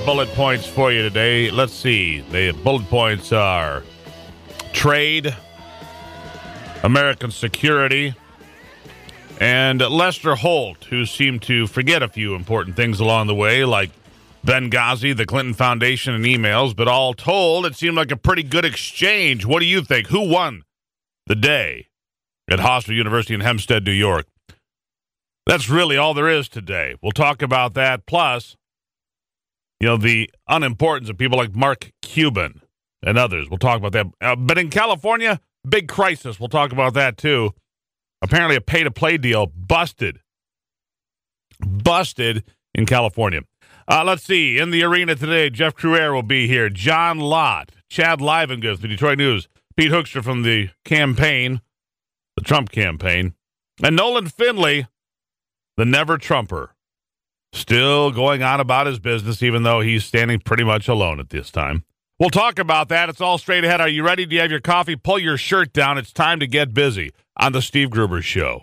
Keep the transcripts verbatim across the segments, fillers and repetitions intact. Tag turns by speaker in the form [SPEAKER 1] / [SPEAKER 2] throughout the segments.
[SPEAKER 1] bullet points for you today. Let's see. The bullet points are trade, American security, and Lester Holt, who seemed to forget a few important things along the way, like Benghazi, the Clinton Foundation, and emails. But all told, it seemed like a pretty good exchange. What do you think? Who won the day at Hofstra University in Hempstead, New York? That's really all there is today. We'll talk about that. Plus, you know, the unimportance of people like Mark Cuban and others. We'll talk about that. Uh, but in California, big crisis. We'll talk about that, too. Apparently, a pay-to-play deal busted. Busted in California. Uh, let's see. In the arena today, Jeff Crouere will be here. John Lott, Chad Livengood, the Detroit News, Pete Hoekstra from the campaign, the Trump campaign, and Nolan Finley, the never-Trumper, still going on about his business, even though he's standing pretty much alone at this time. We'll talk about that. It's all straight ahead. Are you ready? Do you have your coffee? Pull your shirt down. It's time to get busy on the Steve Gruber Show.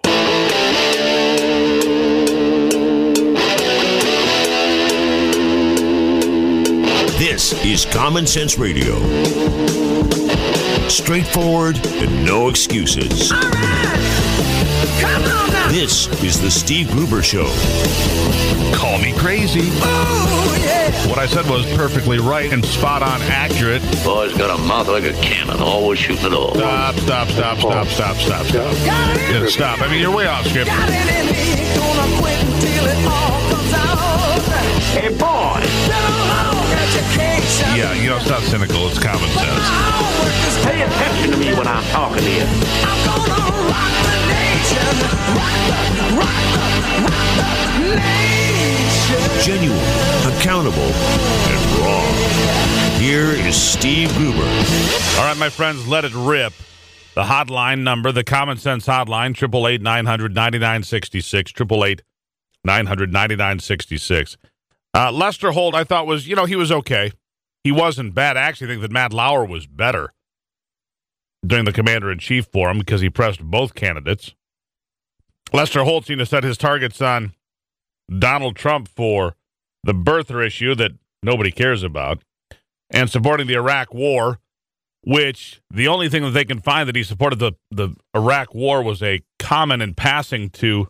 [SPEAKER 2] This is Common Sense Radio. Straightforward and no excuses.
[SPEAKER 3] All right. Come on now.
[SPEAKER 2] This is the Steve Gruber Show.
[SPEAKER 1] Call me crazy.
[SPEAKER 3] Oh, yeah.
[SPEAKER 1] What I said was perfectly right and spot on accurate.
[SPEAKER 4] Boy's got a mouth like a cannon, always shooting it all.
[SPEAKER 1] Stop, stop, stop, stop, stop, stop, stop.
[SPEAKER 3] Got it in
[SPEAKER 1] Yeah, stop. I mean, you're way off, Skip.
[SPEAKER 3] Got it in me. Gonna quit until it all comes out.
[SPEAKER 4] Hey, boy!
[SPEAKER 3] Been a long education.
[SPEAKER 1] Yeah, you know, it's not cynical. It's common
[SPEAKER 3] But
[SPEAKER 1] sense.
[SPEAKER 3] my homework is
[SPEAKER 4] Pay attention to me when I'm talking to you.
[SPEAKER 3] I'm gonna rock the nation. Rock the, rock the, rock the nation.
[SPEAKER 2] Genuine, accountable, and raw. Here is Steve Gruber.
[SPEAKER 1] All right, my friends, let it rip. The hotline number, the Common Sense hotline, eight eight eight, nine hundred, ninety-nine sixty-six, eight eight eight, nine hundred, ninety-nine sixty-six. Uh, Lester Holt, I thought was, you know, he was okay. He wasn't bad. I actually think that Matt Lauer was better during the Commander-in-Chief forum because he pressed both candidates. Lester Holt seemed to set his targets on Donald Trump for the birther issue that nobody cares about and supporting the Iraq war, which the only thing that they can find that he supported the, the Iraq war was a comment in passing to,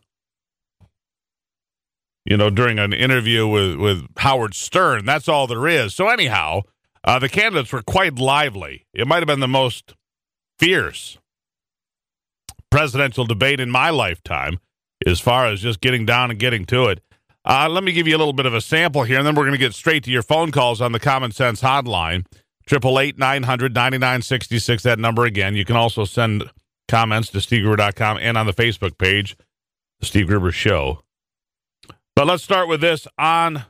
[SPEAKER 1] you know, during an interview with, with Howard Stern. That's all there is. So anyhow, uh, the candidates were quite lively. It might have been the most fierce presidential debate in my lifetime as far as just getting down and getting to it. Uh, let me give you a little bit of a sample here, and then we're going to get straight to your phone calls on the Common Sense hotline. eight eight eight, nine hundred, ninety-nine sixty-six, that number again. You can also send comments to steve gruber dot com and on the Facebook page, The Steve Gruber Show. But let's start with this on,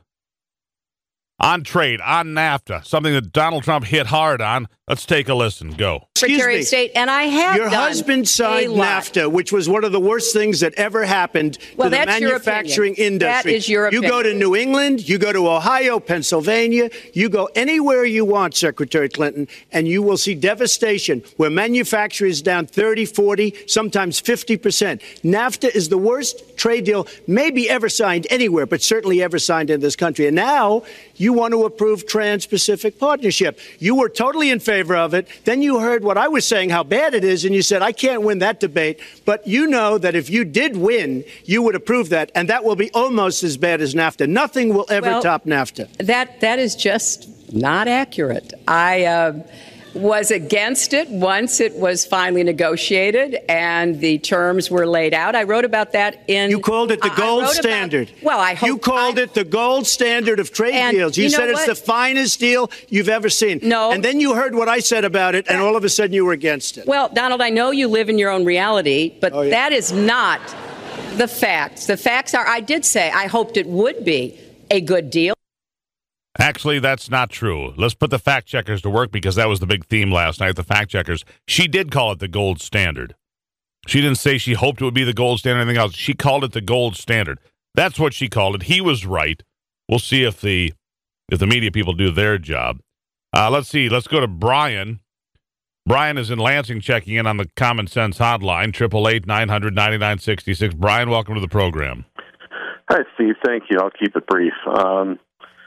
[SPEAKER 1] on trade, on NAFTA, something that Donald Trump hit hard on. Let's take a listen. Go.
[SPEAKER 5] Secretary of State, and I have
[SPEAKER 6] Your
[SPEAKER 5] done
[SPEAKER 6] husband signed
[SPEAKER 5] a lot.
[SPEAKER 6] NAFTA, which was one of the worst things that ever happened
[SPEAKER 5] Well,
[SPEAKER 6] to the
[SPEAKER 5] that's your
[SPEAKER 6] manufacturing
[SPEAKER 5] opinion.
[SPEAKER 6] industry.
[SPEAKER 5] That is your
[SPEAKER 6] You go to
[SPEAKER 5] opinion.
[SPEAKER 6] New England, you go to Ohio, Pennsylvania, you go anywhere you want, Secretary Clinton, and you will see devastation where manufacturing is down thirty, forty, sometimes fifty percent. NAFTA is the worst trade deal maybe ever signed anywhere, but certainly ever signed in this country. And now you want to approve Trans-Pacific Partnership. You were totally in favor of it. Then you heard what I was saying, how bad it is, and you said, I can't win that debate. But you know that if you did win, you would approve that, and that will be almost as bad as NAFTA. Nothing will ever
[SPEAKER 5] Well,
[SPEAKER 6] top NAFTA.
[SPEAKER 5] That that is just not accurate. I uh, was against it once it was finally negotiated and the terms were laid out. I wrote about that in.
[SPEAKER 6] You called it the
[SPEAKER 5] I- I
[SPEAKER 6] gold
[SPEAKER 5] wrote about-
[SPEAKER 6] standard.
[SPEAKER 5] well, I hope
[SPEAKER 6] You called
[SPEAKER 5] I-
[SPEAKER 6] it the gold standard of trade
[SPEAKER 5] And
[SPEAKER 6] deals. You,
[SPEAKER 5] you know
[SPEAKER 6] said it's
[SPEAKER 5] what?
[SPEAKER 6] the finest deal you've ever seen.
[SPEAKER 5] No.
[SPEAKER 6] And then you heard what I said about it, and all of a sudden you were against it.
[SPEAKER 5] Well, Donald, I know you live in your own reality, but
[SPEAKER 6] Oh, yeah.
[SPEAKER 5] that is not the facts. The facts are, I did say I hoped it would be a good deal.
[SPEAKER 1] Actually, that's not true. Let's put the fact checkers to work because that was the big theme last night, the fact checkers. She did call it the gold standard. She didn't say she hoped it would be the gold standard or anything else. She called it the gold standard. That's what she called it. He was right. We'll see if the if the media people do their job. Uh, let's see. Let's go to Brian. Brian is in Lansing checking in on the Common Sense hotline, eight eight eight, nine hundred, ninety-nine sixty-six. Brian, welcome to the program.
[SPEAKER 7] Hi, Steve. Thank you. I'll keep it brief. Um,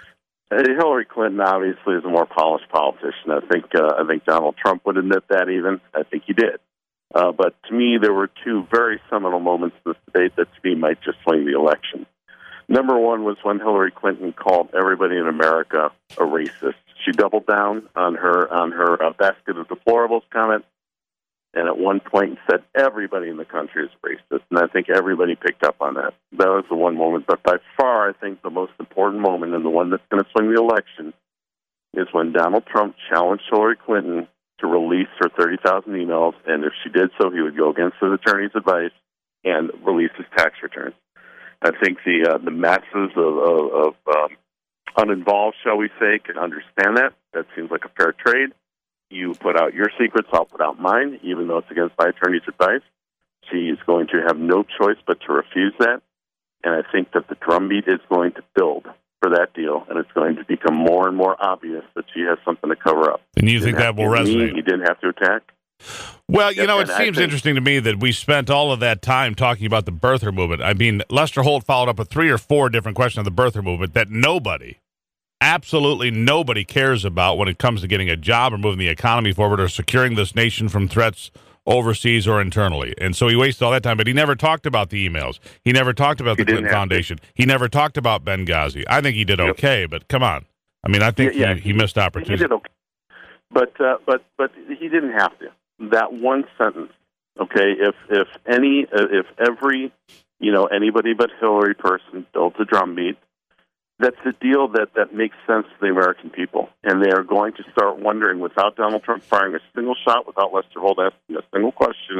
[SPEAKER 7] Uh, Hillary Clinton obviously is a more polished politician. I think uh, I think Donald Trump would admit that even. I think he did. Uh, but to me, there were two very seminal moments in this debate that to me might just swing the election. Number one was when Hillary Clinton called everybody in America a racist. She doubled down on her on her uh, basket of deplorables comment, and at one point said everybody in the country is racist. And I think everybody picked up on that. That was the one moment. But by far, I think the most important moment, and the one that's going to swing the election, is when Donald Trump challenged Hillary Clinton to release her thirty thousand emails, and if she did so, he would go against his attorney's advice and release his tax returns. I think the uh, the masses of, of, of um, uninvolved, shall we say, can understand that. That seems like a fair trade. You put out your secrets, I'll put out mine, even though it's against my attorney's advice. She's going to have no choice but to refuse that, and I think that the drumbeat is going to build for that deal, and it's going to become more and more obvious that she has something to cover up.
[SPEAKER 1] And you think that will resonate?
[SPEAKER 7] He didn't have to attack.
[SPEAKER 1] Well, you
[SPEAKER 7] Yep,
[SPEAKER 1] know, it
[SPEAKER 7] and I
[SPEAKER 1] seems
[SPEAKER 7] think-
[SPEAKER 1] interesting to me that we spent all of that time talking about the birther movement. I mean, Lester Holt followed up with three or four different questions of the birther movement that nobody, absolutely nobody cares about when it comes to getting a job or moving the economy forward or securing this nation from threats overseas or internally. And so he wasted all that time, but he never talked about the emails. He never talked about
[SPEAKER 7] He
[SPEAKER 1] the
[SPEAKER 7] didn't
[SPEAKER 1] Clinton
[SPEAKER 7] have
[SPEAKER 1] Foundation. He never talked about Benghazi. I think he did
[SPEAKER 7] Yep.
[SPEAKER 1] okay, but come on. I mean, I think
[SPEAKER 7] Yeah, yeah,
[SPEAKER 1] he, he missed
[SPEAKER 7] He
[SPEAKER 1] opportunity.
[SPEAKER 7] did okay, but uh, but but he didn't have to. That one sentence, okay. If if any uh, if every you know anybody but Hillary person built a drumbeat, that's a deal that that makes sense to the American people, and they are going to start wondering. Without Donald Trump firing a single shot, without Lester Holt asking a single question,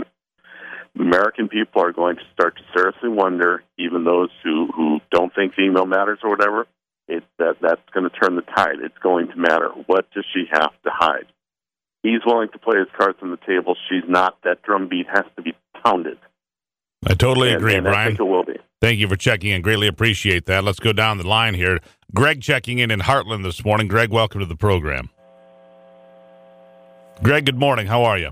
[SPEAKER 7] American people are going to start to seriously wonder. Even those who who don't think the email matters or whatever. It, that that's going to turn the tide. It's going to matter. What does she have to hide? He's willing to play his cards on the table. She's not. That drumbeat has to be pounded.
[SPEAKER 1] I totally
[SPEAKER 7] And-
[SPEAKER 1] agree,
[SPEAKER 7] and I
[SPEAKER 1] Brian.
[SPEAKER 7] think it will be.
[SPEAKER 1] Thank you for checking in. Greatly appreciate that. Let's go down the line here. Greg checking in in Heartland this morning. Greg, welcome to the program. Greg, good morning. How are you?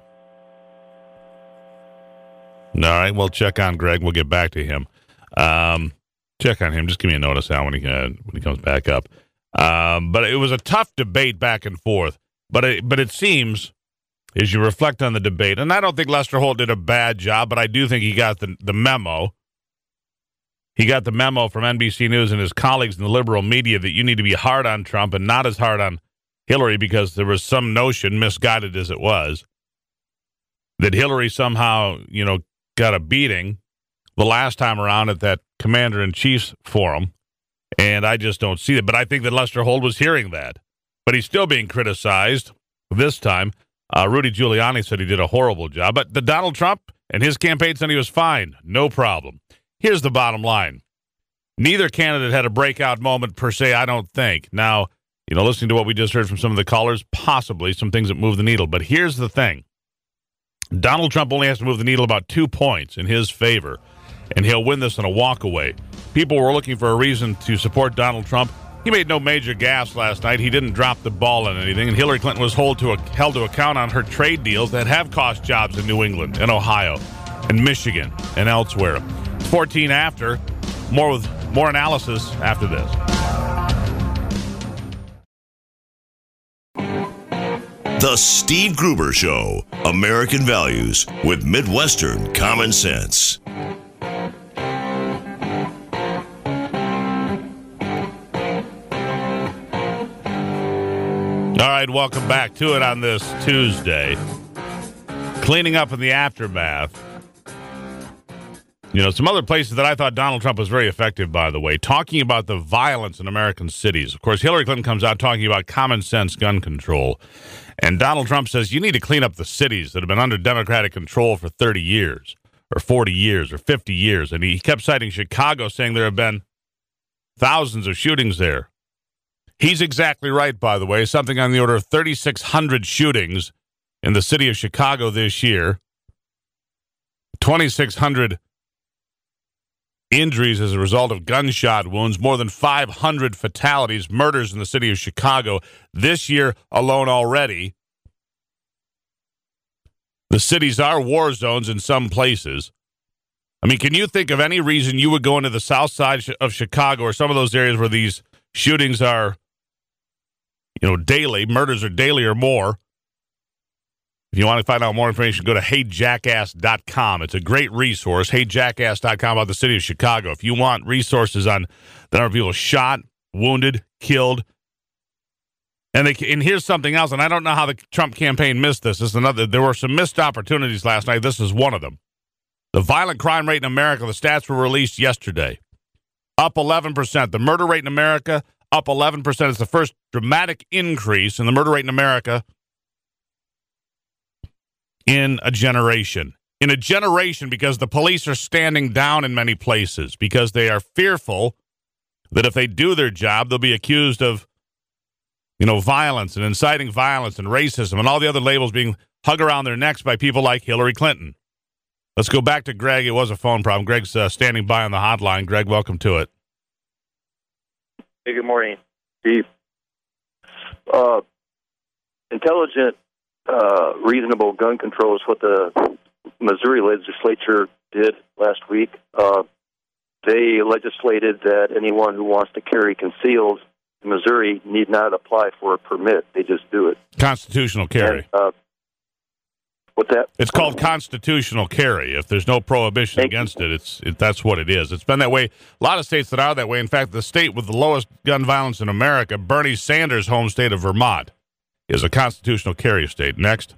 [SPEAKER 1] All right, we'll check on Greg. We'll get back to him. Um, check on him. Just give me a notice out when he uh, when he comes back up. Um, but it was a tough debate back and forth. But it, but it seems, as you reflect on the debate, and I don't think Lester Holt did a bad job, but I do think he got the, the memo. He got the memo from N B C News and his colleagues in the liberal media that you need to be hard on Trump and not as hard on Hillary because there was some notion, misguided as it was, that Hillary somehow, you know, got a beating the last time around at that Commander-in-Chief's forum, and I just don't see it. But I think that Lester Holt was hearing that. But he's still being criticized this time. Uh, Rudy Giuliani said he did a horrible job. But the Donald Trump and his campaign said he was fine. No problem. Here's the bottom line. Neither candidate had a breakout moment per se, I don't think. Now, you know, listening to what we just heard from some of the callers, possibly some things that move the needle. But here's the thing. Donald Trump only has to move the needle about two points in his favor, and he'll win this in a walkaway. People were looking for a reason to support Donald Trump. He made no major gaffes last night. He didn't drop the ball on anything, and Hillary Clinton was hold to a, held to account on her trade deals that have cost jobs in New England and Ohio and Michigan and elsewhere. fourteen after, more with more analysis after this.
[SPEAKER 2] The Steve Gruber Show, American Values with Midwestern Common Sense.
[SPEAKER 1] All right, welcome back to it on this Tuesday. Cleaning up in the aftermath. You know, some other places that I thought Donald Trump was very effective, by the way, talking about the violence in American cities. Of course, Hillary Clinton comes out talking about common sense gun control. And Donald Trump says you need to clean up the cities that have been under Democratic control for thirty years or forty years or fifty years. And he kept citing Chicago, saying there have been thousands of shootings there. He's exactly right, by the way. Something on the order of thirty-six hundred shootings in the city of Chicago this year. twenty-six hundred injuries as a result of gunshot wounds. More than five hundred fatalities, murders in the city of Chicago this year alone already. The cities are war zones in some places. I mean, can you think of any reason you would go into the south side of Chicago or some of those areas where these shootings are you know, daily. Murders are daily or more. If you want to find out more information, go to hey jackass dot com. It's a great resource, hey jackass dot com, about the city of Chicago. If you want resources on the number of people shot, wounded, killed. And they, and here's something else, and I don't know how the Trump campaign missed this. This is another. There were some missed opportunities last night. This is one of them. The violent crime rate in America, the stats were released yesterday, up eleven percent. The murder rate in America, up eleven percent. It's the first dramatic increase in the murder rate in America in a generation. In a generation, because the police are standing down in many places, because they are fearful that if they do their job, they'll be accused of, you know, violence and inciting violence and racism and all the other labels being hung around their necks by people like Hillary Clinton. Let's go back to Greg. It was a phone problem. Greg's uh, standing by on the hotline. Greg, welcome to it.
[SPEAKER 8] Hey, good morning, Steve. Uh, intelligent, uh, reasonable gun control is what the Missouri legislature did last week. Uh, they legislated that anyone who wants to carry concealed in Missouri need not apply for a permit. They just do it.
[SPEAKER 1] Constitutional carry.
[SPEAKER 8] And, uh, what's that?
[SPEAKER 1] It's called constitutional carry. If there's no prohibition
[SPEAKER 8] Thank
[SPEAKER 1] against you. it, it's it, that's what it is. It's been that way. A lot of states that are that way. In fact, the state with the lowest gun violence in America, Bernie Sanders' home state of Vermont, is a constitutional carry state. Next.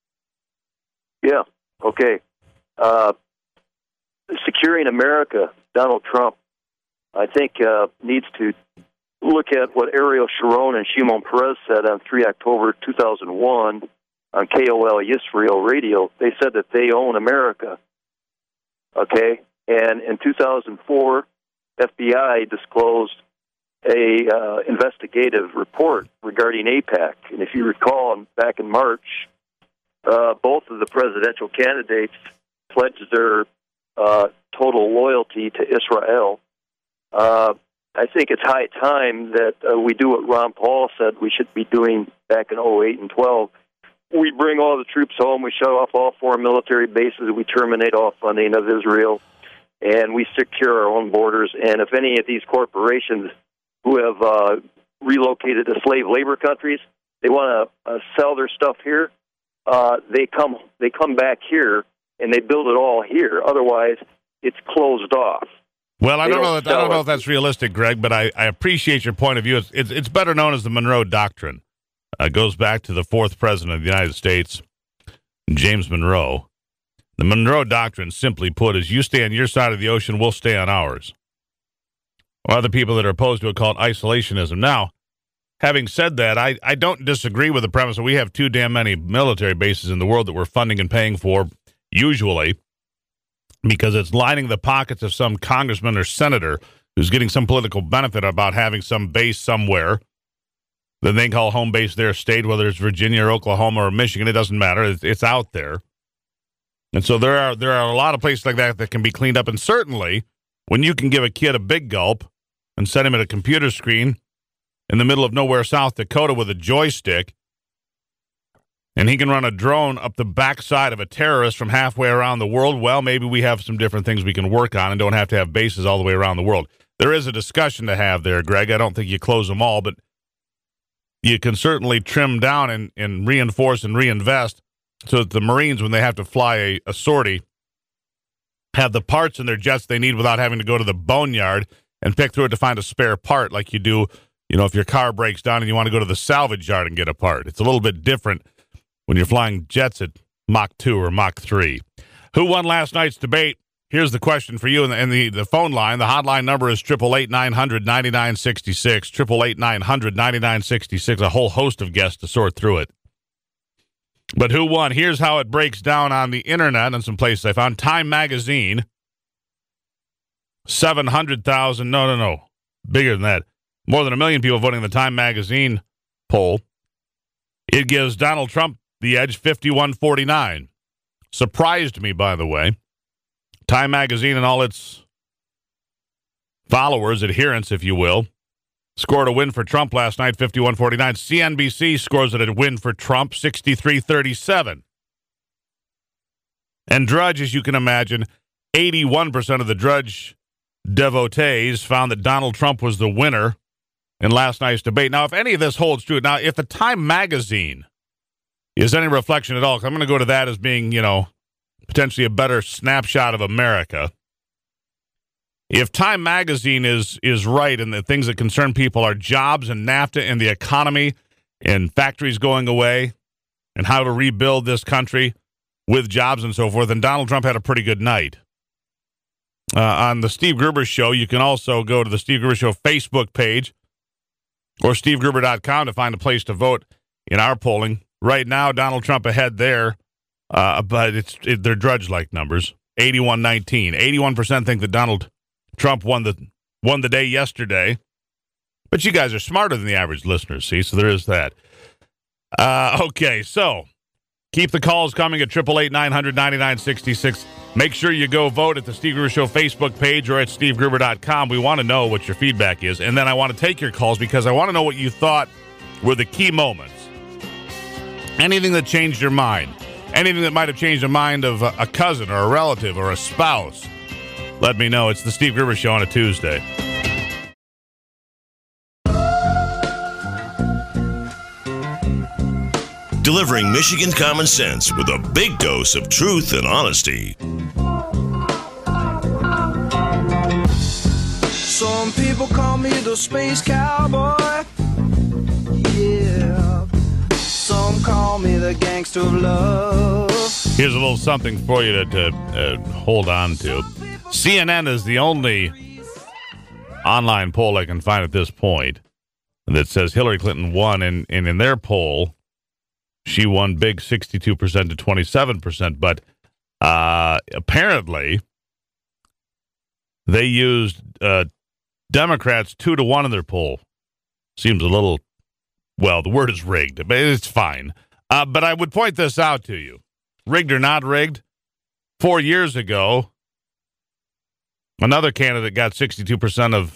[SPEAKER 8] Yeah, okay. Uh, securing America, Donald Trump, I think, uh, needs to look at what Ariel Sharon and Shimon Peres said on the third of October two thousand one on K O L Yisrael radio. They said that they own America, okay? And in two thousand four, F B I disclosed a uh, investigative report regarding AIPAC. And if you recall, back in March, uh, both of the presidential candidates pledged their uh, total loyalty to Israel. Uh, I think it's high time that uh, we do what Ron Paul said we should be doing back in oh eight and twelve. We bring all the troops home, we shut off all foreign military bases, we terminate all funding of Israel, and we secure our own borders. And if any of these corporations who have uh, relocated to slave labor countries, they want to uh, sell their stuff here, uh, they come they come back here and they build it all here. Otherwise, it's closed off.
[SPEAKER 1] Well, I
[SPEAKER 8] They
[SPEAKER 1] don't know.
[SPEAKER 8] don't
[SPEAKER 1] That, I don't
[SPEAKER 8] sell
[SPEAKER 1] know
[SPEAKER 8] it.
[SPEAKER 1] if that's realistic, Greg, but I, I appreciate your point of view. It's, it's it's better known as the Monroe Doctrine. Uh, goes back to the fourth president of the United States, James Monroe. The Monroe Doctrine, simply put, is you stay on your side of the ocean, we'll stay on ours. Or other people that are opposed to it call it isolationism. Now, having said that, I, I don't disagree with the premise that we have too damn many military bases in the world that we're funding and paying for, usually, because it's lining the pockets of some congressman or senator who's getting some political benefit about having some base somewhere that they call home base their state, whether it's Virginia or Oklahoma or Michigan. It doesn't matter. It's, it's out there. And so there are there are a lot of places like that that can be cleaned up. And certainly, when you can give a kid a big gulp and set him at a computer screen in the middle of nowhere, South Dakota, with a joystick, and he can run a drone up the backside of a terrorist from halfway around the world, well, maybe we have some different things we can work on and don't have to have bases all the way around the world. There is a discussion to have there, Greg. I don't think you close them all, but you can certainly trim down and, and reinforce and reinvest so that the Marines, when they have to fly a, a sortie, have the parts in their jets they need without having to go to the boneyard and pick through it to find a spare part like you do, you know, if your car breaks down and you want to go to the salvage yard and get a part. It's a little bit different when you're flying jets at Mach two or Mach three. Who won last night's debate? Here's the question for you. And the, and the, the phone line, the hotline number is eight eight eight, nine hundred, ninety-nine sixty-six, eight eight eight, nine hundred, ninety-nine sixty-six, a whole host of guests to sort through it. But who won? Here's how it breaks down on the internet and some places I found. Time Magazine, seven hundred thousand, no, no, no, bigger than that. More than a million people voting in the Time Magazine poll. It gives Donald Trump the edge, fifty-one forty-nine. Surprised me, by the way. Time Magazine and all its followers, adherents, if you will, scored a win for Trump last night, fifty-one forty-nine. C N B C scores it a win for Trump, sixty-three thirty-seven. And Drudge, as you can imagine, eighty-one percent of the Drudge devotees found that Donald Trump was the winner in last night's debate. Now, if any of this holds true, now, if the Time magazine is any reflection at all, 'cause I'm going to go to that as being, you know, potentially a better snapshot of America. If Time magazine is is right and the things that concern people are jobs and NAFTA and the economy and factories going away and how to rebuild this country with jobs and so forth, then Donald Trump had a pretty good night. Uh, on the Steve Gruber Show, you can also go to the Steve Gruber Show Facebook page or steve gruber dot com to find a place to vote in our polling. Right now, Donald Trump ahead there, uh, but it's it, they're drudge-like numbers, eighty-one nineteen. eighty-one percent think that Donald Trump won the won the day yesterday. But you guys are smarter than the average listener, see? So there is that. Uh, okay, so keep the calls coming at eight eight eight, nine hundred, ninety-nine sixty-six. Make sure you go vote at the Steve Gruber Show Facebook page or at steve gruber dot com. We want to know what your feedback is. And then I want to take your calls because I want to know what you thought were the key moments. Anything that changed your mind. Anything that might have changed the mind of a, a cousin or a relative or a spouse. Let me know. It's the Steve Gruber Show on a Tuesday.
[SPEAKER 2] Delivering Michigan common sense with a big dose of truth and honesty.
[SPEAKER 3] Some people call me the space cowboy. Yeah. Some call me the gangster of love.
[SPEAKER 1] Here's a little something for you to, to uh, hold on to. C N N is the only online poll I can find at this point that says Hillary Clinton won, and, and in their poll, she won big, sixty-two percent to twenty-seven percent, but uh, apparently they used uh, Democrats two to one in their poll. Seems a little, well, the word is rigged, but it's fine. Uh, but I would point this out to you. Rigged or not rigged, four years ago, another candidate got sixty-two percent of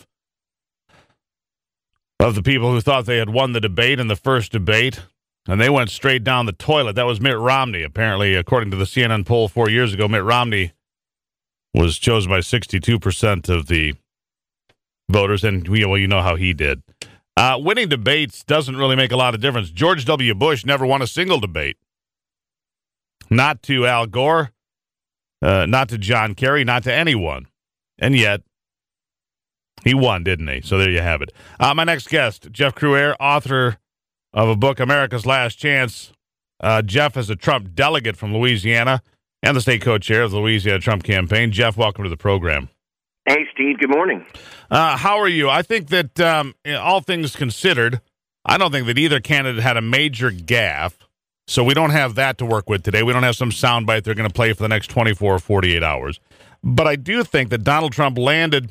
[SPEAKER 1] of the people who thought they had won the debate in the first debate. And they went straight down the toilet. That was Mitt Romney. Apparently, according to the C N N poll four years ago, Mitt Romney was chosen by sixty-two percent of the voters. And, well, you know how he did. Uh, winning debates doesn't really make a lot of difference. George W. Bush never won a single debate. Not to Al Gore, uh, not to John Kerry, not to anyone. And yet, he won, didn't he? So there you have it. Uh, my next guest, Jeff Crouere, author of a book, America's Last Chance. Uh, Jeff is a Trump delegate from Louisiana and the state co-chair of the Louisiana Trump campaign. Jeff, welcome to the program.
[SPEAKER 9] Hey, Steve. Good morning.
[SPEAKER 1] Uh, how are you? I think that um, all things considered, I don't think that either candidate had a major gaffe, so we don't have that to work with today. We don't have some soundbite they're going to play for the next twenty-four or forty-eight hours. But I do think that Donald Trump landed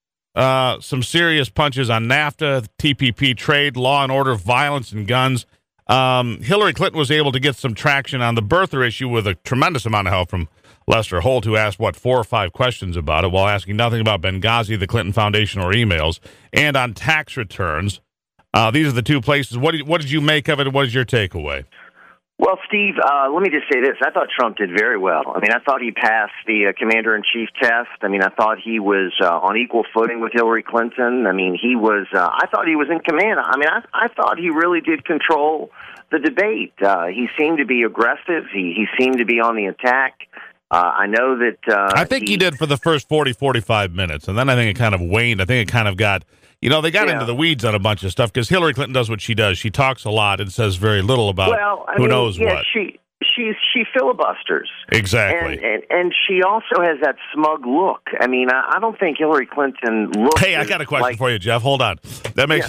[SPEAKER 1] Uh, some serious punches on NAFTA, T P P trade, law and order, violence, and guns. Um, Hillary Clinton was able to get some traction on the birther issue with a tremendous amount of help from Lester Holt, who asked, what, four or five questions about it while asking nothing about Benghazi, the Clinton Foundation, or emails. And on tax returns, uh, these are the two places. What did, what did you make of it, and what is your takeaway?
[SPEAKER 9] Well, Steve, uh, let me just say this. I thought Trump did very well. I mean, I thought he passed the uh, commander-in-chief test. I mean, I thought he was uh, on equal footing with Hillary Clinton. I mean, he was, uh, I thought he was in command. I mean, I, I thought he really did control the debate. Uh, he seemed to be aggressive. He, he seemed to be on the attack. Uh, I know that... Uh,
[SPEAKER 1] I think he, he did for the first forty, forty-five minutes, and then I think it kind of waned. I think it kind of got... You know, they got
[SPEAKER 9] yeah.
[SPEAKER 1] into the weeds on a bunch of stuff because Hillary Clinton does what she does. She talks a lot and says very little about
[SPEAKER 9] well, I
[SPEAKER 1] who
[SPEAKER 9] mean,
[SPEAKER 1] knows
[SPEAKER 9] yeah,
[SPEAKER 1] what.
[SPEAKER 9] She, she's, she filibusters.
[SPEAKER 1] Exactly.
[SPEAKER 9] And, and, and she also has that smug look. I mean, I, I don't think Hillary Clinton looks...
[SPEAKER 1] Hey, I got a question
[SPEAKER 9] like,
[SPEAKER 1] for you, Jeff. Hold on. That makes...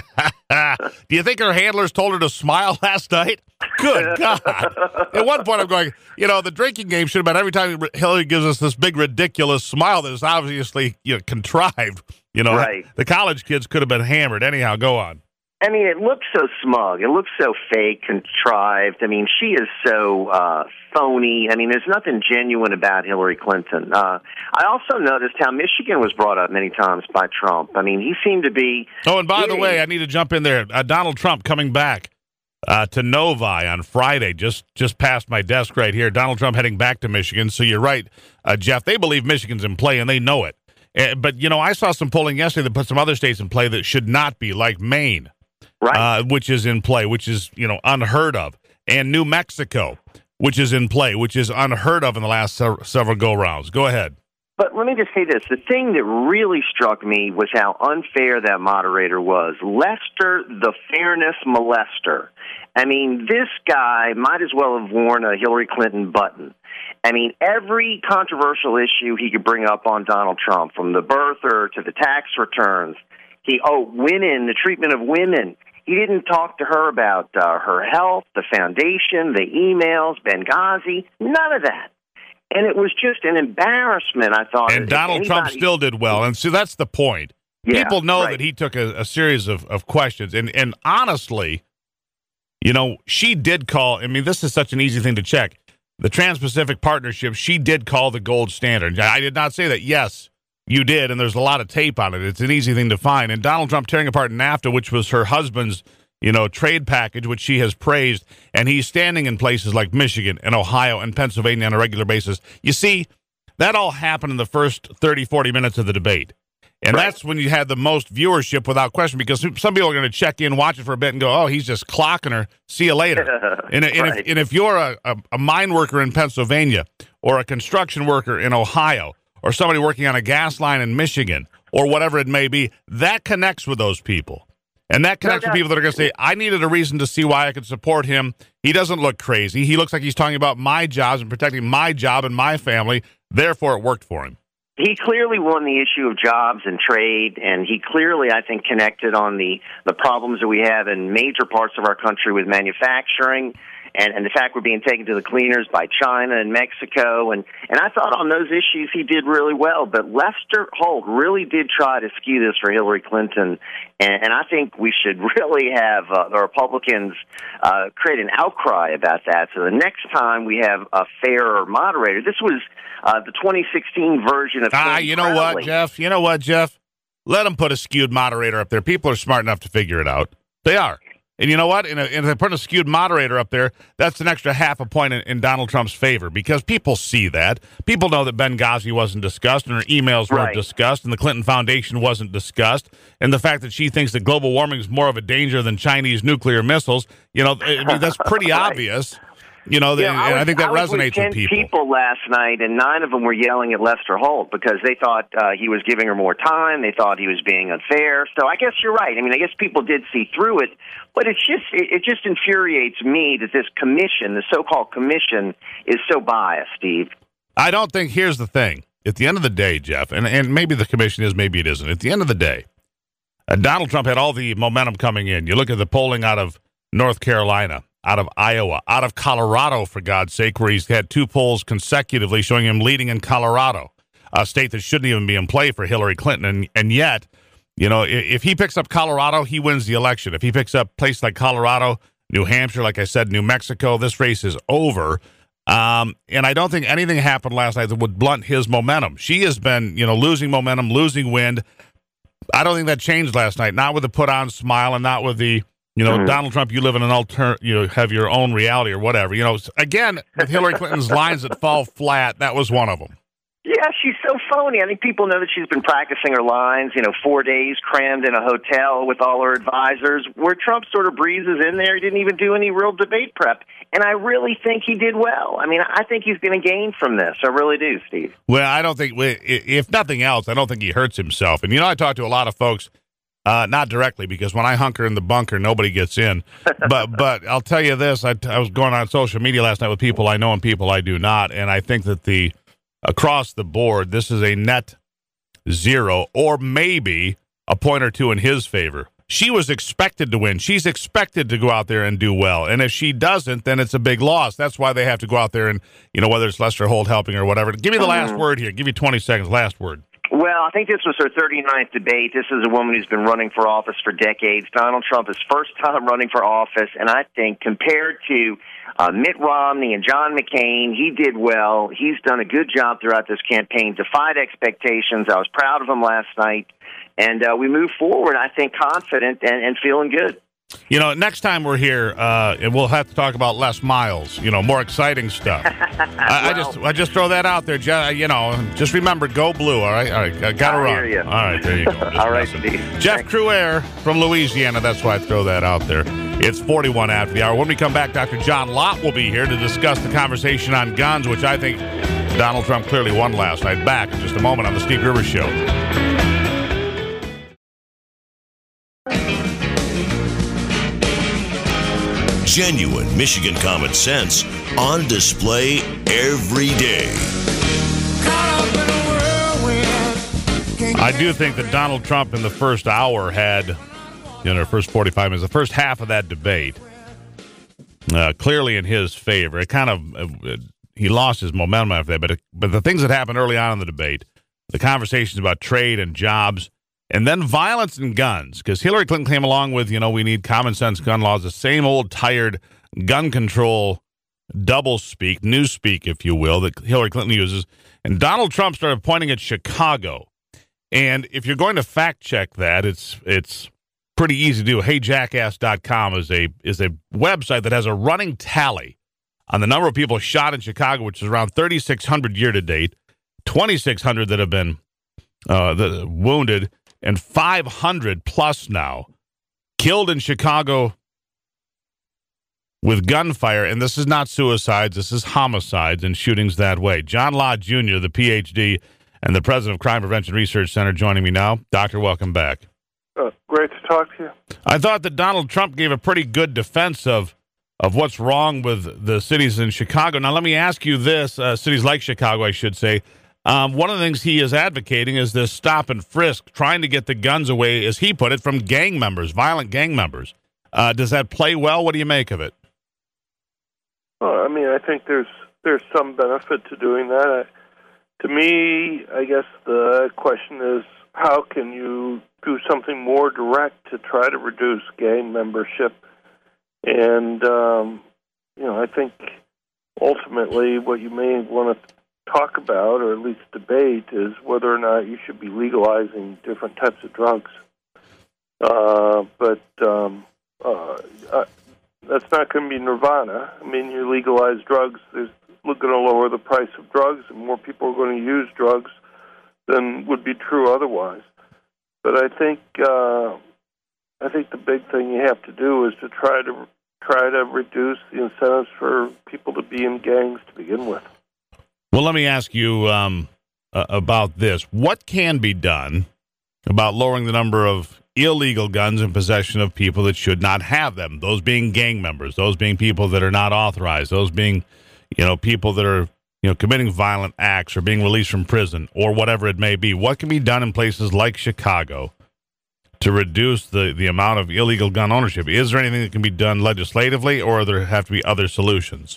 [SPEAKER 1] Yeah. Do you think her handlers told her to smile last night? Good God. At one point, I'm going, you know, the drinking game should have been every time Hillary gives us this big, ridiculous smile that is obviously, you know, contrived. You know,
[SPEAKER 9] right.
[SPEAKER 1] The college kids could have been hammered. Anyhow, go on.
[SPEAKER 9] I mean, it looks so smug. It looks so fake, contrived. I mean, she is so uh, phony. I mean, there's nothing genuine about Hillary Clinton. Uh, I also noticed how Michigan was brought up many times by Trump. I mean, he seemed to be...
[SPEAKER 1] Oh, and by
[SPEAKER 9] getting...
[SPEAKER 1] the way, I need to jump in there. Uh, Donald Trump coming back uh, to Novi on Friday, just, just past my desk right here. Donald Trump heading back to Michigan. So you're right, uh, Jeff. They believe Michigan's in play, and they know it. Uh, but, you know, I saw some polling yesterday that put some other states in play that should not be, like Maine,
[SPEAKER 9] Right.
[SPEAKER 1] uh, which is in play, which is, you know, unheard of. And New Mexico, which is in play, which is unheard of in the last several, several go-rounds. Go ahead.
[SPEAKER 9] But let me just say this. The thing that really struck me was how unfair that moderator was. Lester, the fairness molester. I mean, this guy might as well have worn a Hillary Clinton button. I mean, every controversial issue he could bring up on Donald Trump, from the birther to the tax returns, he, oh, women, the treatment of women. He didn't talk to her about uh, her health, the foundation, the emails, Benghazi, none of that. And it was just an embarrassment, I thought.
[SPEAKER 1] And Donald
[SPEAKER 9] anybody...
[SPEAKER 1] Trump still did well. And so that's the point.
[SPEAKER 9] Yeah,
[SPEAKER 1] People know
[SPEAKER 9] right.
[SPEAKER 1] that he took a, a series of, of questions. And, and honestly, you know, she did call. I mean, this is such an easy thing to check. The Trans-Pacific Partnership, she did call the gold standard. I did not say that. Yes, you did. And there's a lot of tape on it. It's an easy thing to find. And Donald Trump tearing apart NAFTA, which was her husband's, you know, trade package, which she has praised, and he's standing in places like Michigan and Ohio and Pennsylvania on a regular basis. You see, that all happened in the first thirty, forty minutes of the debate. And
[SPEAKER 9] Right.
[SPEAKER 1] that's when you had the most viewership without question, because some people are going to check in, watch it for a bit, and go, oh, he's just clocking her. See you later. and, and,
[SPEAKER 9] Right.
[SPEAKER 1] if, and if you're a, a, a mine worker in Pennsylvania or a construction worker in Ohio or somebody working on a gas line in Michigan or whatever it may be, that connects with those people. And that connects
[SPEAKER 9] No,
[SPEAKER 1] with people that are going to say, I needed a reason to see why I could support him. He doesn't look crazy. He looks like he's talking about my jobs and protecting my job and my family. Therefore, it worked for him.
[SPEAKER 9] He clearly won the issue of jobs and trade, and he clearly, I think, connected on the, the problems that we have in major parts of our country with manufacturing, and, and the fact we're being taken to the cleaners by China and Mexico. And, and I thought on those issues he did really well. But Lester Holt really did try to skew this for Hillary Clinton. And, and I think we should really have uh, the Republicans uh, create an outcry about that. So the next time we have a fairer moderator, this was uh, the twenty sixteen version of
[SPEAKER 1] Ah,
[SPEAKER 9] Kim
[SPEAKER 1] you know
[SPEAKER 9] Crowley.
[SPEAKER 1] what, Jeff? You know what, Jeff? Let them put a skewed moderator up there. People are smart enough to figure it out. They are. And you know what? And if they put a skewed moderator up there, that's an extra half a point in, in Donald Trump's favor, because people see that. People know that Benghazi wasn't discussed and her emails weren't
[SPEAKER 9] Right.
[SPEAKER 1] discussed and the Clinton Foundation wasn't discussed. And the fact that she thinks that global warming is more of a danger than Chinese nuclear missiles, you know, I mean, that's pretty
[SPEAKER 9] Right.
[SPEAKER 1] obvious. You know,
[SPEAKER 9] Yeah,
[SPEAKER 1] and
[SPEAKER 9] I,
[SPEAKER 1] I,
[SPEAKER 9] was,
[SPEAKER 1] think that
[SPEAKER 9] I was
[SPEAKER 1] resonates
[SPEAKER 9] with ten
[SPEAKER 1] with people.
[SPEAKER 9] people last night, and nine of them were yelling at Lester Holt because they thought uh, he was giving her more time. They thought he was being unfair. So I guess you're right. I mean, I guess people did see through it, but it's just it, it just infuriates me that this commission, the so-called commission, is so biased, Steve.
[SPEAKER 1] I don't think, here's the thing. At the end of the day, Jeff, and, and maybe the commission is, maybe it isn't. At the end of the day, uh, Donald Trump had all the momentum coming in. You look at the polling out of North Carolina, out of Iowa, out of Colorado, for God's sake, where he's had two polls consecutively showing him leading in Colorado, a state that shouldn't even be in play for Hillary Clinton. And, and yet, you know, if, if he picks up Colorado, he wins the election. If he picks up places like Colorado, New Hampshire, like I said, New Mexico, this race is over. Um, and I don't think anything happened last night that would blunt his momentum. She has been, you know, losing momentum, losing wind. I don't think that changed last night, not with the put-on smile and not with the, you know, mm-hmm. Donald Trump, you live in an alter, you know, have your own reality or whatever. You know, again, with Hillary Clinton's lines that fall flat, that was one of them.
[SPEAKER 9] Yeah, she's so phony. I think people know that she's been practicing her lines, you know, four days crammed in a hotel with all her advisors, where Trump sort of breezes in there. He didn't even do any real debate prep. And I really think he did well. I mean, I think he's going to gain from this. I really do, Steve.
[SPEAKER 1] Well, I don't think, if nothing else, I don't think he hurts himself. And, you know, I talk to a lot of folks, uh, not directly, because when I hunker in the bunker, nobody gets in. But but I'll tell you this, I, I was going on social media last night with people I know and people I do not, and I think that the across the board, this is a net zero, or maybe a point or two in his favor. She was expected to win. She's expected to go out there and do well. And if she doesn't, then it's a big loss. That's why they have to go out there and, you know, whether it's Lester Holt helping or whatever. Give me the last word here. Give me twenty seconds. Last word.
[SPEAKER 9] Well, I think this was her thirty-ninth debate. This is a woman who's been running for office for decades. Donald Trump is first time running for office, and I think compared to uh, Mitt Romney and John McCain, he did well. He's done a good job throughout this campaign, defied expectations. I was proud of him last night, and uh, we move forward, I think, confident and, and feeling good.
[SPEAKER 1] You know, next time we're here, uh, and we'll have to talk about Les Miles. You know, more exciting stuff. I, I just, I just throw that out there. Ju- You know, just remember, go blue. All right, all right. I gotta
[SPEAKER 9] I
[SPEAKER 1] run.
[SPEAKER 9] hear you.
[SPEAKER 1] All right, there you go. Just
[SPEAKER 9] All right,
[SPEAKER 1] messing.
[SPEAKER 9] Steve.
[SPEAKER 1] Jeff
[SPEAKER 9] Thanks.
[SPEAKER 1] Cruaire from Louisiana. That's why I throw that out there. It's forty-one after the hour. When we come back, Doctor John Lott will be here to discuss the conversation on guns, which I think Donald Trump clearly won last night. Back in just a moment on the Steve Gruber Show.
[SPEAKER 2] Genuine Michigan common sense on display every day.
[SPEAKER 1] I do think that Donald Trump in the first hour had, you know, the first forty-five minutes, the first half of that debate, uh, clearly in his favor. It kind of, uh, he lost his momentum after that, but, it, but the things that happened early on in the debate, the conversations about trade and jobs, and then violence and guns, because Hillary Clinton came along with, you know, we need common sense gun laws, the same old tired gun control double speak, news speak, if you will, that Hillary Clinton uses. And Donald Trump started pointing at Chicago. And if you're going to fact check that, it's it's pretty easy to do. hey jackass dot com is a is a website that has a running tally on the number of people shot in Chicago, which is around thirty-six hundred year to date, twenty-six hundred that have been uh, the, wounded, and five hundred plus now killed in Chicago with gunfire. And this is not suicides. This is homicides and shootings that way. John Lott Junior, the P H D and the president of Crime Prevention Research Center, joining me now. Doctor, welcome back.
[SPEAKER 10] Uh, great to talk to you.
[SPEAKER 1] I thought that Donald Trump gave a pretty good defense of of what's wrong with the cities in Chicago. Now, let me ask you this, uh, cities like Chicago, I should say. Um, one of the things he is advocating is this stop and frisk, trying to get the guns away, as he put it, from gang members, violent gang members. Uh, does that play well? What do you make of it?
[SPEAKER 10] Well, I mean, I think there's there's some benefit to doing that. I, to me, I guess the question is, how can you do something more direct to try to reduce gang membership? And, um, you know, I think ultimately what you may want to talk about, or at least debate, is whether or not you should be legalizing different types of drugs. Uh, but um, uh, uh, that's not going to be nirvana. I mean, you legalize drugs, there's going to lower the price of drugs, and more people are going to use drugs than would be true otherwise. But I think uh, I think the big thing you have to do is to try to try to reduce the incentives for people to be in gangs to begin with.
[SPEAKER 1] Well, let me ask you um, uh, about this. What can be done about lowering the number of illegal guns in possession of people that should not have them? Those being gang members, those being people that are not authorized, those being, you know, people that are, you know, committing violent acts or being released from prison or whatever it may be. What can be done in places like Chicago to reduce the, the amount of illegal gun ownership? Is there anything that can be done legislatively, or there have to be other solutions?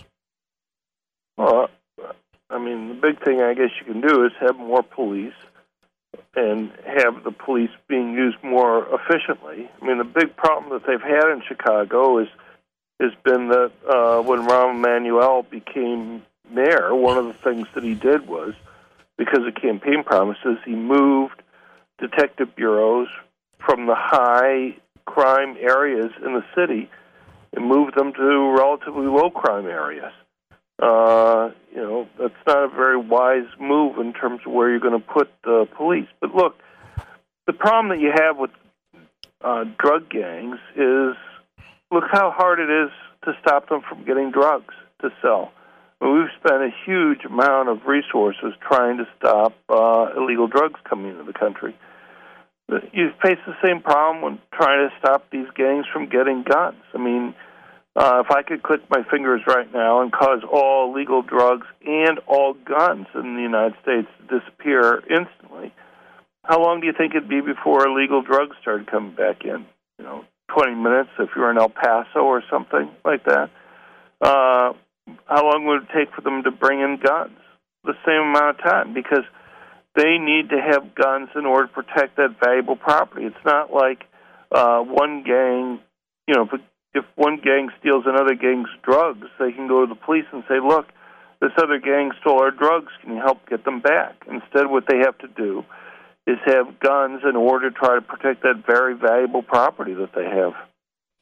[SPEAKER 10] Well, I mean, the big thing I guess you can do is have more police and have the police being used more efficiently. I mean, the big problem that they've had in Chicago is has been that uh, when Rahm Emanuel became mayor, one of the things that he did was, because of campaign promises, he moved detective bureaus from the high crime areas in the city and moved them to relatively low crime areas. Uh, you know, that's not a very wise move in terms of where you're going to put the police. But look, the problem that you have with uh, drug gangs is, look how hard it is to stop them from getting drugs to sell. I mean, we've spent a huge amount of resources trying to stop uh, illegal drugs coming into the country. You face the same problem when trying to stop these gangs from getting guns. I mean, uh, if I could click my fingers right now and cause all illegal drugs and all guns in the United States to disappear instantly, how long do you think it'd be before illegal drugs started coming back in? You know, twenty minutes if you're in El Paso or something like that. Uh, how long would it take for them to bring in guns? The same amount of time, because they need to have guns in order to protect that valuable property. It's not like uh, one gang, you know, if, if one gang steals another gang's drugs, they can go to the police and say, look, this other gang stole our drugs, can you help get them back? Instead, what they have to do is have guns in order to try to protect that very valuable property that they have.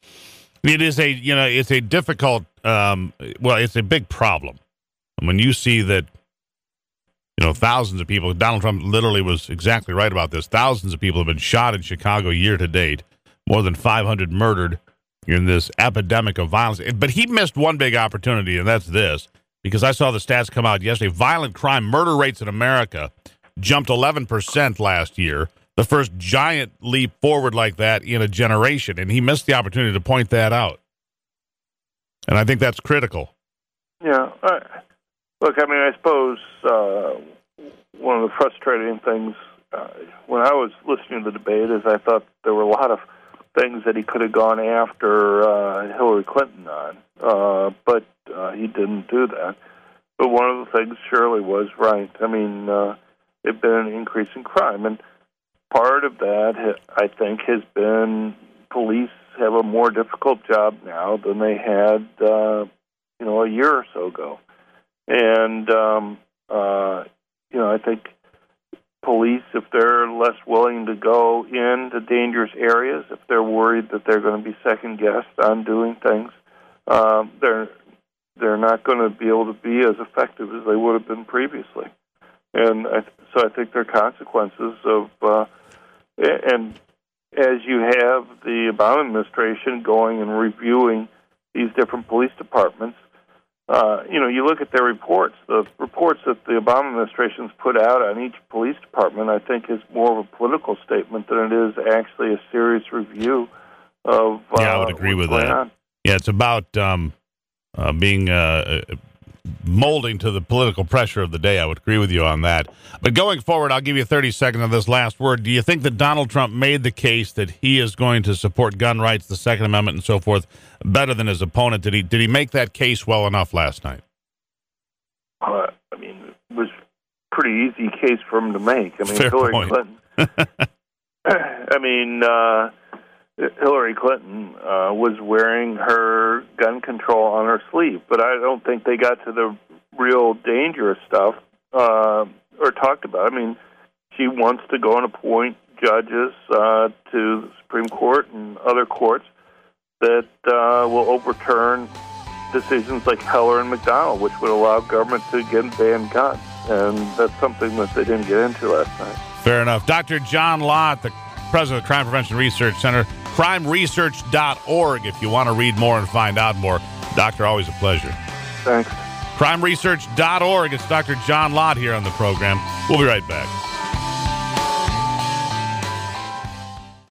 [SPEAKER 1] It is a, you know, it's a difficult, um, well, it's a big problem. When you see that, you know, thousands of people, Donald Trump literally was exactly right about this. Thousands of people have been shot in Chicago year to date, more than five hundred murdered in this epidemic of violence. But he missed one big opportunity, and that's this, because I saw the stats come out yesterday. Violent crime, murder rates in America jumped eleven percent last year, the first giant leap forward like that in a generation, and he missed the opportunity to point that out. And I think that's critical.
[SPEAKER 10] Yeah. I, look, I mean, I suppose uh, one of the frustrating things uh, when I was listening to the debate is I thought there were a lot of things that he could have gone after uh, Hillary Clinton on, uh, but uh, he didn't do that. But one of the things Shirley was right. I mean, uh, there's been an increase in crime, and part of that, I think, has been police have a more difficult job now than they had, uh, you know, a year or so ago. And, um, uh, you know, I think police, if they're less willing to go into dangerous areas, if they're worried that they're going to be second-guessed on doing things, um, they're they're not going to be able to be as effective as they would have been previously. And I, so I think there are consequences of, uh, and as you have the Obama administration going and reviewing these different police departments, uh, you know, you look at their reports. The reports that the Obama administration's put out on each police department, I think, is more of a political statement than it is actually a serious review of uh,
[SPEAKER 1] yeah, I would agree with that. On. Yeah, it's about um, uh, being uh, molding to the political pressure of the day. I would agree with you on that. But going forward, I'll give you thirty seconds of this last word. Do you think that Donald Trump made the case that he is going to support gun rights, the Second Amendment, and so forth better than his opponent? Did he did he make that case well enough last night?
[SPEAKER 10] Uh, I mean, it was a pretty easy case for him to make. I mean,
[SPEAKER 1] Fair
[SPEAKER 10] Hillary
[SPEAKER 1] point.
[SPEAKER 10] Clinton. I mean, uh, Hillary Clinton uh, was wearing her gun control on her sleeve, but I don't think they got to the real dangerous stuff uh, or talked about. I mean, she wants to go and appoint judges uh, to the Supreme Court and other courts that uh, will overturn decisions like Heller and McDonald, which would allow government to again ban guns. And that's something that they didn't get into last night.
[SPEAKER 1] Fair enough. Doctor John Lott, the president of the Crime Prevention Research Center, crime research dot org if you want to read more and find out more. Doctor, always a pleasure.
[SPEAKER 10] Thanks.
[SPEAKER 1] crime research dot org. It's Doctor John Lott here on the program. We'll be right back.